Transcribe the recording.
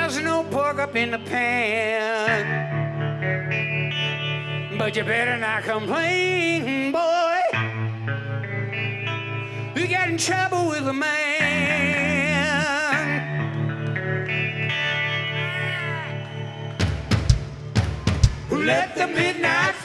there's no pork up in the pan. But you better not complain, boy. You get in trouble with a man. Let the midnight